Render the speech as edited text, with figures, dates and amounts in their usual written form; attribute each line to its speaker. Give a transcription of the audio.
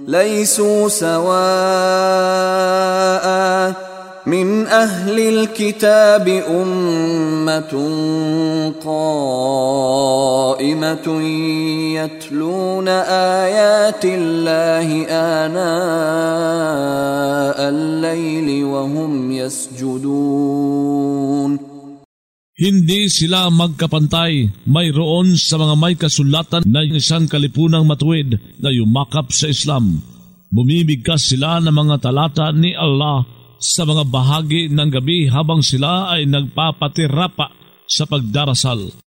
Speaker 1: ليسوا سواء من أهل الكتاب أمة قائمة يتلون آيات الله آناء الليل وهم يسجدون.
Speaker 2: Hindi sila magkapantay, mayroon sa mga may kasulatan na isang kalipunang matuwid na yumakap sa Islam. Bumibigkas sila ng mga talata ni Allah sa mga bahagi ng gabi habang sila ay nagpapatirapa sa pagdarasal.